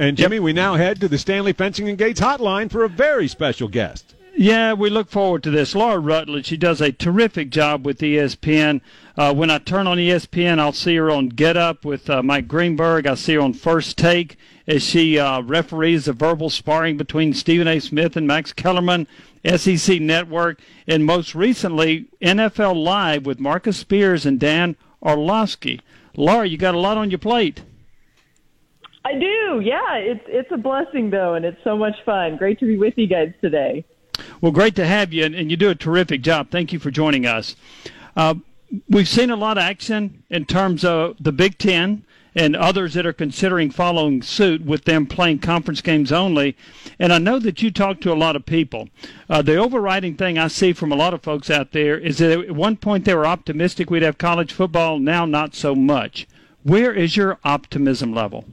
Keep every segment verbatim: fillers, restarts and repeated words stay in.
And, Jimmy, we now head to the Stanley Fencing and Gates hotline for a very special guest. Yeah, we look forward to this. Laura Rutledge, she does a terrific job with E S P N. Uh, when I turn on E S P N, I'll see her on Get Up with uh, Mike Greenberg. I see her on First Take as she uh, referees the verbal sparring between Stephen A. Smith and Max Kellerman, S E C Network, and most recently, N F L Live with Marcus Spears and Dan Orlovsky. Laura, you got a lot on your plate. I do, yeah. It's it's a blessing, though, and it's so much fun. Great to be with you guys today. Well, great to have you, and, and you do a terrific job. Thank you for joining us. Uh, we've seen a lot of action in terms of the Big Ten and others that are considering following suit with them playing conference games only. And I know that you talk to a lot of people. Uh, the overriding thing I see from a lot of folks out there is that at one point they were optimistic we'd have college football, now not so much. Where is your optimism level?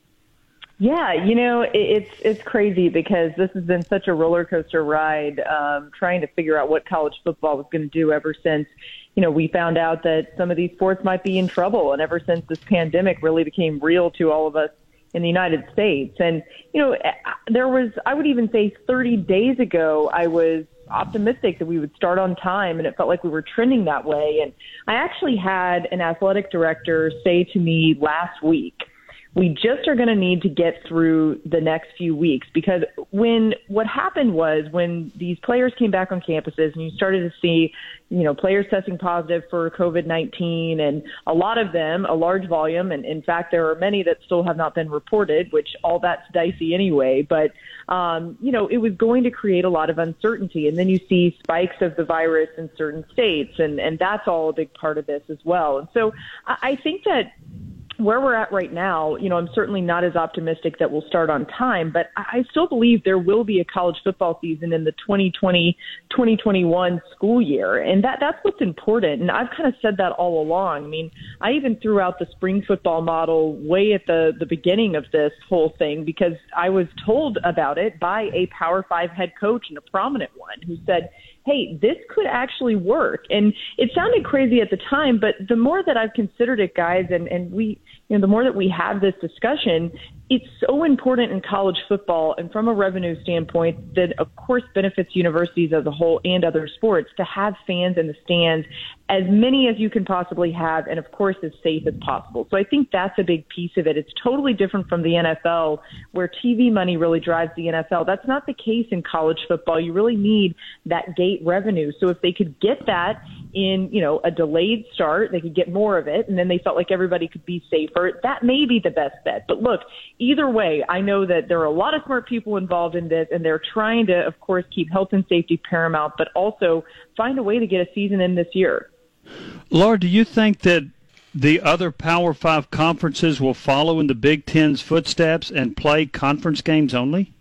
Yeah, you know, it's it's crazy because this has been such a roller coaster ride, um, trying to figure out what college football was going to do ever since, you know, we found out that some of these sports might be in trouble, and ever since this pandemic really became real to all of us in the United States. And, you know, there was, I would even say thirty days ago, I was optimistic that we would start on time, and it felt like we were trending that way. And I actually had an athletic director say to me last week, we just are going to need to get through the next few weeks, because when what happened was when these players came back on campuses and you started to see, you know, players testing positive for COVID nineteen, and a lot of them, a large volume, and in fact, there are many that still have not been reported, which all that's dicey anyway. But, um, you know, it was going to create a lot of uncertainty. And then you see spikes of the virus in certain states, and, and that's all a big part of this as well. And so I, I think that where we're at right now, you know, I'm certainly not as optimistic that we'll start on time, but I still believe there will be a college football season in the twenty twenty, twenty twenty-one school year. And that that's what's important. And I've kind of said that all along. I mean, I even threw out the spring football model way at the, the beginning of this whole thing, because I was told about it by a Power Five head coach and a prominent one who said, hey, this could actually work. And it sounded crazy at the time, but the more that I've considered it, guys, and, and we, you know, the more that we have this discussion, it's so important in college football, and from a revenue standpoint, that of course benefits universities as a whole and other sports, to have fans in the stands, as many as you can possibly have, and of course as safe as possible. So I think that's a big piece of it. It's totally different from the N F L, where T V money really drives the N F L. That's not the case in college football. You really need that gate revenue. So if they could get that in, you know, a delayed start, they could get more of it, and then they felt like everybody could be safer, that may be the best bet. But look, either way, I know that there are a lot of smart people involved in this, and they're trying to, of course, keep health and safety paramount, but also find a way to get a season in this year. Laura, do you think that the other Power Five conferences will follow in the Big Ten's footsteps and play conference games only?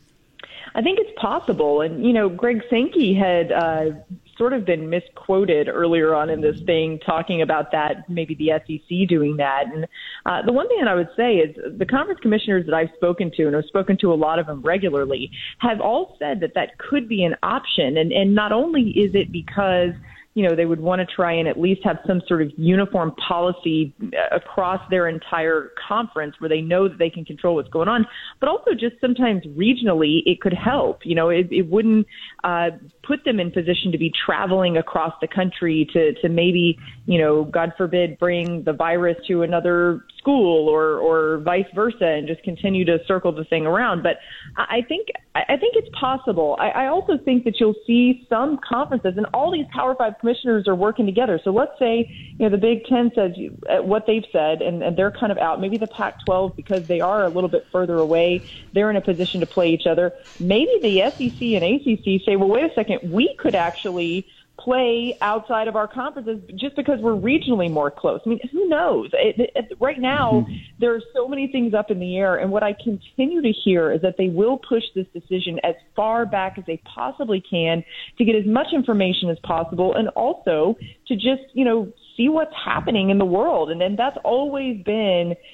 I think it's possible. And, you know, Greg Sankey had uh, sort of been misquoted earlier on in this thing, talking about that, maybe the S E C doing that. And uh, the one thing that I would say is the conference commissioners that I've spoken to, and I've spoken to a lot of them regularly, have all said that that could be an option. And, and not only is it because, you know, they would want to try and at least have some sort of uniform policy across their entire conference where they know that they can control what's going on, but also just sometimes regionally it could help. You know, it, it wouldn't uh, put them in position to be traveling across the country to, to maybe, you know, God forbid, bring the virus to another school or, or vice versa, and just continue to circle the thing around. But I think I think it's possible. I, I also think that you'll see some conferences, and all these Power Five commissioners are working together. So let's say, you know, the Big Ten says what they've said, and, and they're kind of out. Maybe the Pac twelve, because they are a little bit further away, they're in a position to play each other. Maybe the S E C and A C C say, well, wait a second, we could actually play outside of our conferences just because we're regionally more close. I mean, who knows? It, it, right now, mm-hmm. there are so many things up in the air, and what I continue to hear is that they will push this decision as far back as they possibly can to get as much information as possible, and also to just, you know, see what's happening in the world. And then that's always been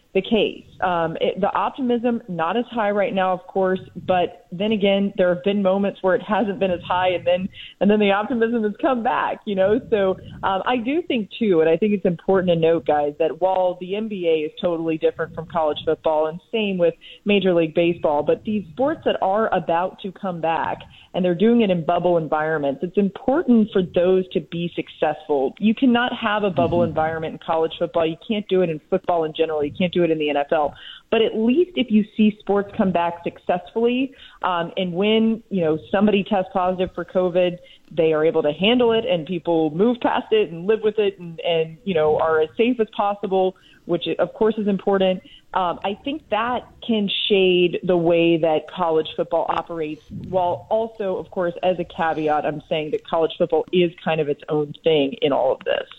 the case. Um, it, the optimism, not as high right now, of course, but then again, there have been moments where it hasn't been as high, and then and then the optimism has come back, you know. So um, I do think, too, and I think it's important to note, guys, that while the N B A is totally different from college football, and same with Major League Baseball, but these sports that are about to come back, and they're doing it in bubble environments, it's important for those to be successful. You cannot have a bubble mm-hmm. environment in college football. You can't do it in football in general. You can't do it in the N F L. But at least if you see sports come back successfully, um, and when, you know, somebody tests positive for COVID, they are able to handle it and people move past it and live with it and, and you know, are as safe as possible, which of course is important. Um, I think that can shade the way that college football operates, while also, of course, as a caveat, I'm saying that college football is kind of its own thing in all of this.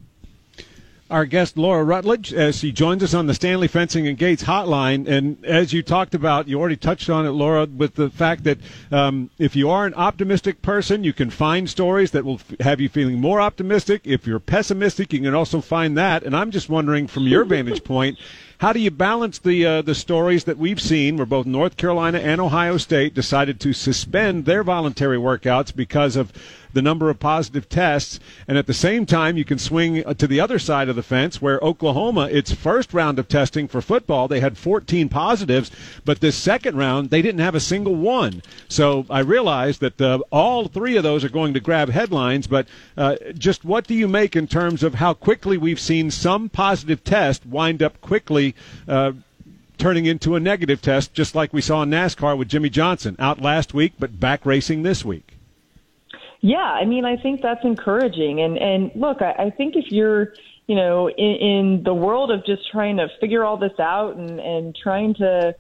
Our guest, Laura Rutledge, as she joins us on the Stanley Fencing and Gates hotline. And as you talked about, you already touched on it, Laura, with the fact that um, if you are an optimistic person, you can find stories that will f- have you feeling more optimistic. If you're pessimistic, you can also find that. And I'm just wondering, from your vantage point, how do you balance the uh, the stories that we've seen where both North Carolina and Ohio State decided to suspend their voluntary workouts because of the number of positive tests, and at the same time you can swing to the other side of the fence where Oklahoma, its first round of testing for football, they had fourteen positives, but this second round they didn't have a single one. So I realize that uh, all three of those are going to grab headlines, but uh, just what do you make in terms of how quickly we've seen some positive test wind up quickly uh, turning into a negative test, just like we saw in NASCAR with Jimmy Johnson, out last week but back racing this week? Yeah, I mean, I think that's encouraging. And, and look, I, I think if you're, you know, in, in the world of just trying to figure all this out and, and trying to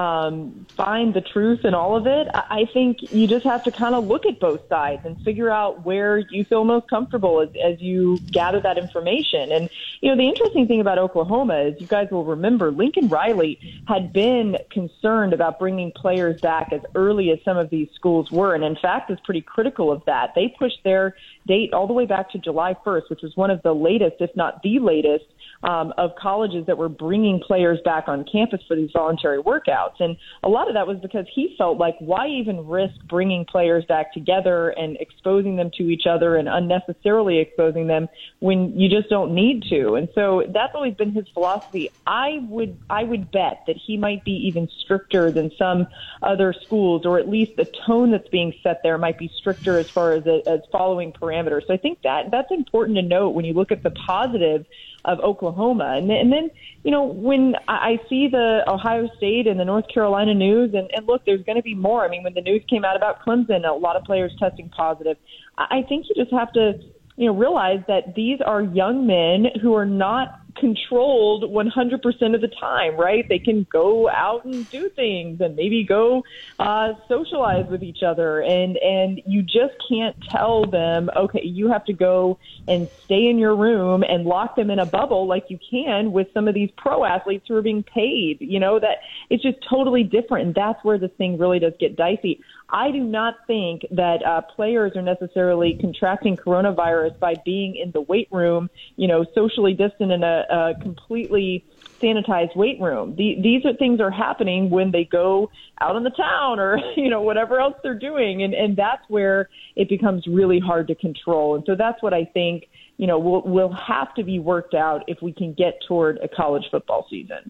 um, find the truth in all of it, I, I think you just have to kind of look at both sides and figure out where you feel most comfortable as, as you gather that information. And, you know, the interesting thing about Oklahoma is, you guys will remember, Lincoln Riley had been concerned about bringing players back as early as some of these schools were, and in fact is pretty critical of that. They pushed their date all the way back to July first, which was one of the latest, if not the latest, um, of colleges that were bringing players back on campus for these voluntary workouts. And a lot of that was because he felt like, why even risk bringing players back together and exposing them to each other and unnecessarily exposing them when you just don't need to? And so that's always been his philosophy. I would I would bet that he might be even stricter than some other schools, or at least the tone that's being set there might be stricter as far as as following parameters. So I think that that's important to note when you look at the positive of Oklahoma. And, and then, you know, when I see the Ohio State and the North Carolina news, and, and look, there's going to be more. I mean, when the news came out about Clemson, a lot of players testing positive, I think you just have to, you know, realize that these are young men who are not controlled one hundred percent of the time, right? They can go out and do things and maybe go uh, socialize with each other. And, and you just can't tell them, okay, you have to go and stay in your room and lock them in a bubble like you can with some of these pro athletes who are being paid. You know, that it's just totally different. And that's where this thing really does get dicey. I do not think that uh, players are necessarily contracting coronavirus by being in the weight room, you know, socially distant in a, a completely sanitized weight room. The, these are things are happening when they go out on the town or, you know, whatever else they're doing. And, and that's where it becomes really hard to control. And so that's what I think, you know, will will have to be worked out if we can get toward a college football season.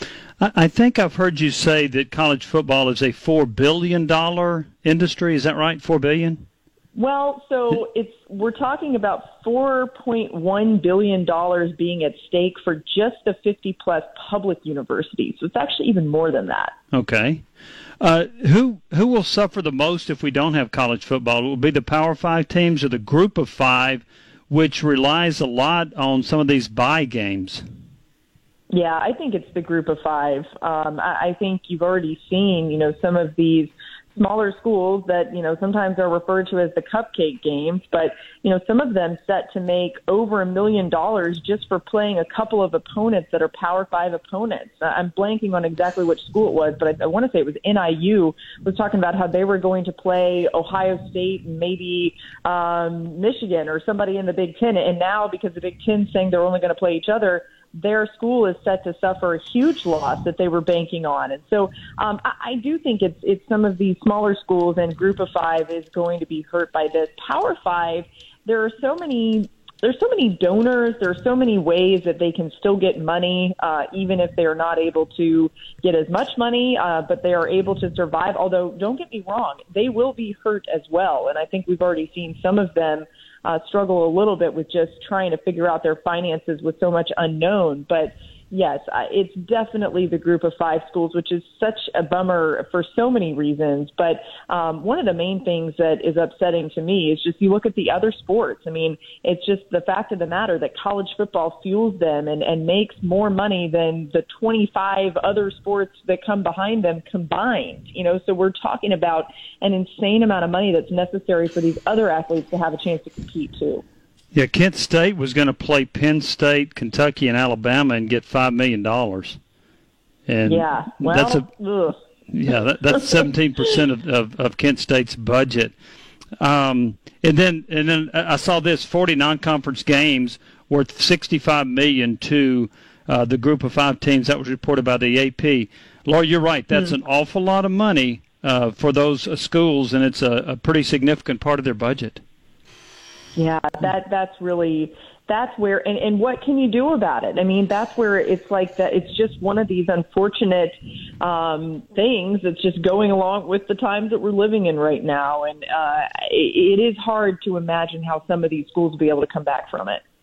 I think I've heard you say that college football is a four billion dollars industry. Is that right? four billion dollars? Well, so it's we're talking about four point one billion dollars being at stake for just the fifty plus public universities. So it's actually even more than that. Okay. Uh, who who will suffer the most if we don't have college football? It will be the Power Five teams or the Group of Five, which relies a lot on some of these bye games. Yeah, I think it's the Group of Five. Um, I, I think you've already seen, you know, some of these smaller schools that, you know, sometimes are referred to as the cupcake games, but, you know, some of them set to make over a million dollars just for playing a couple of opponents that are Power Five opponents. Uh, I'm blanking on exactly which school it was, but I, I want to say it was N I U was talking about how they were going to play Ohio State and maybe um, Michigan or somebody in the Big Ten. And now, because the Big Ten saying they're only going to play each other, their school is set to suffer a huge loss that they were banking on. And so um, I, I do think it's it's some of these smaller schools, and Group of Five is going to be hurt by this. Power Five, there are so many there's so many donors. There are so many ways that they can still get money, uh, even if they're not able to get as much money, uh, but they are able to survive. Although, don't get me wrong, they will be hurt as well. And I think we've already seen some of them uh, struggle a little bit with just trying to figure out their finances with so much unknown. But yes, it's definitely the Group of Five schools, which is such a bummer for so many reasons. But um, one of the main things that is upsetting to me is just you look at the other sports. I mean, it's just the fact of the matter that college football fuels them and, and makes more money than the twenty-five other sports that come behind them combined. You know, so we're talking about an insane amount of money that's necessary for these other athletes to have a chance to compete too. Yeah, Kent State was going to play Penn State, Kentucky, and Alabama and get five million dollars. And yeah, well, that's a ugh. yeah, that, that's seventeen percent of, of, of Kent State's budget. Um, and then and then I saw this forty non-conference games worth sixty-five million dollars to uh, the Group of Five teams. That was reported by the A P. Laura, you're right. That's mm-hmm. an awful lot of money uh, for those uh, schools, and it's a, a pretty significant part of their budget. Yeah, that that's really that's where and, and what can you do about it? I mean, that's where it's like that. It's just one of these unfortunate um, things that's just going along with the times that we're living in right now. And uh, it, it is hard to imagine how some of these schools will be able to come back from it.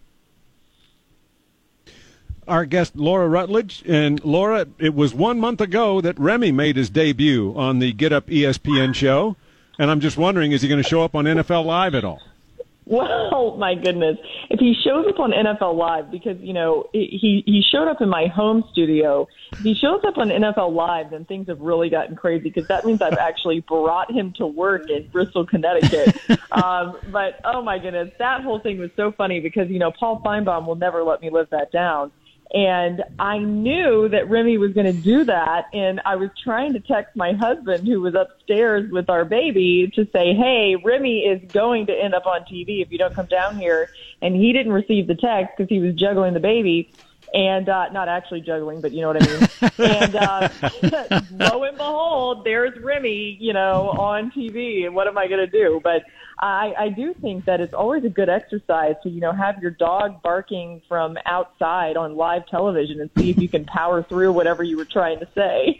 Our guest, Laura Rutledge. And Laura, it was one month ago that Remy made his debut on the Get Up E S P N show. And I'm just wondering, is he going to show up on N F L Live at all? Well, my goodness. If he shows up on N F L Live, because, you know, he, he showed up in my home studio. If he shows up on N F L Live, then things have really gotten crazy, because that means I've actually brought him to work in Bristol, Connecticut. um, but, oh, my goodness, that whole thing was so funny because, you know, Paul Feinbaum will never let me live that down. And I knew that Remy was going to do that, and I was trying to text my husband, who was upstairs with our baby, to say, hey, Remy is going to end up on T V if you don't come down here. And he didn't receive the text because he was juggling the baby. And uh, not actually juggling, but you know what I mean. and uh, lo and behold, there's Remy, you know, on T V. And what am I going to do? But I, I do think that it's always a good exercise to, you know, have your dog barking from outside on live television and see if you can power through whatever you were trying to say.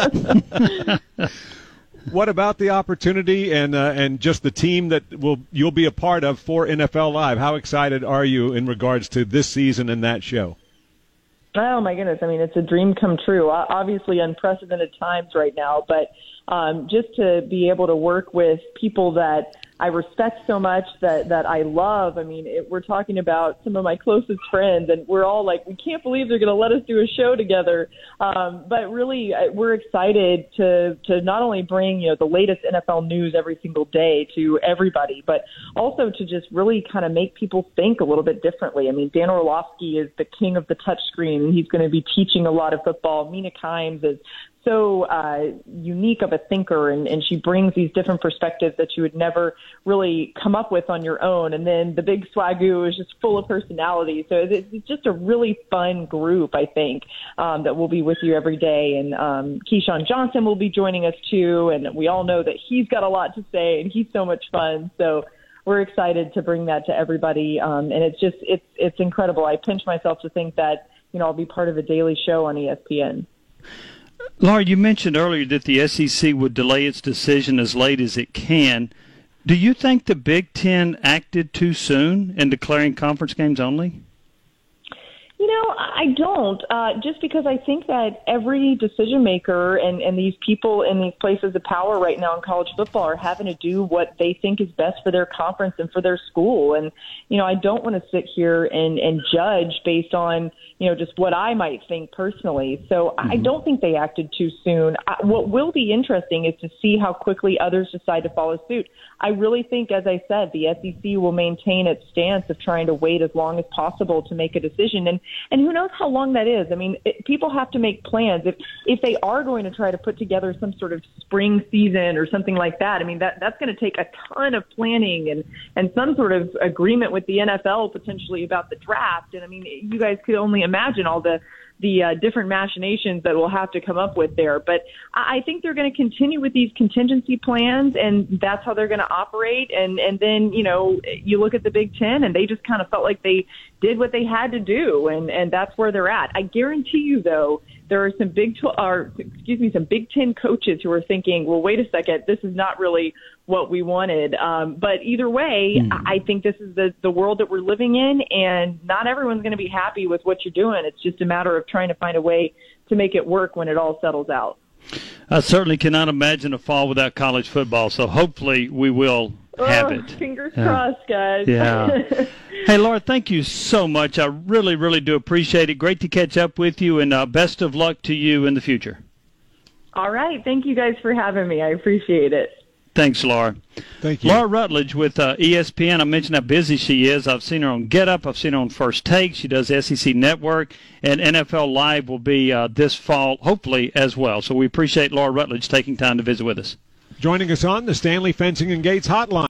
What about the opportunity and uh, and just the team that will you'll be a part of for N F L Live? How excited are you in regards to this season and that show? Oh, my goodness. I mean, it's a dream come true. Obviously unprecedented times right now, but um, just to be able to work with people that I respect so much, that, that I love. I mean, it, we're talking about some of my closest friends, and we're all like, we can't believe they're going to let us do a show together. Um, but really, we're excited to to not only bring, you know, the latest N F L news every single day to everybody, but also to just really kind of make people think a little bit differently. I mean, Dan Orlovsky is the king of the touchscreen, and he's going to be teaching a lot of football. Mina Kimes is so uh, unique of a thinker, and, and she brings these different perspectives that you would never really come up with on your own. And then the big Swagoo is just full of personality. So it's, it's just a really fun group, I think, um, that will be with you every day. And um, Keyshawn Johnson will be joining us too, and we all know that he's got a lot to say, and he's so much fun. So we're excited to bring that to everybody, um, and it's just it's it's incredible. I pinch myself to think that, you know, I'll be part of a daily show on E S P N. Laura, you mentioned earlier that the S E C would delay its decision as late as it can. Do you think the Big Ten acted too soon in declaring conference games only? You know, I don't, uh, just because I think that every decision maker and, and these people in these places of power right now in college football are having to do what they think is best for their conference and for their school. And, you know, I don't want to sit here and, and judge based on, you know, just what I might think personally. So mm-hmm. I don't think they acted too soon. I, what will be interesting is to see how quickly others decide to follow suit. I really think, as I said, the S E C will maintain its stance of trying to wait as long as possible to make a decision. And and who knows how long that is. I mean, it, people have to make plans. If if they are going to try to put together some sort of spring season or something like that, I mean, that that's going to take a ton of planning and, and some sort of agreement with the N F L potentially about the draft. And, I mean, you guys could only imagine all the the uh, different machinations that we'll have to come up with there. But I, I think they're going to continue with these contingency plans, and that's how they're going to operate. And, and then, you know, you look at the Big Ten, and they just kind of felt like they did what they had to do, and, and that's where they're at. I guarantee you, though, there are some Big tw- or, excuse me, some Big Ten coaches who are thinking, well, wait a second, this is not really what we wanted. Um, but either way, mm. I think this is the, the world that we're living in, and not everyone's going to be happy with what you're doing. It's just a matter of trying to find a way to make it work when it all settles out. I certainly cannot imagine a fall without college football, so hopefully we will have oh, it. Fingers yeah. crossed, guys. Yeah. Hey, Laura, thank you so much. I really, really do appreciate it. Great to catch up with you, and uh, best of luck to you in the future. All right. Thank you guys for having me. I appreciate it. Thanks, Laura. Thank you. Laura Rutledge with uh, E S P N. I mentioned how busy she is. I've seen her on Get Up. I've seen her on First Take. She does S E C Network, and N F L Live will be uh, this fall, hopefully, as well. So we appreciate Laura Rutledge taking time to visit with us. Joining us on the Stanley Fencing and Gates Hotline.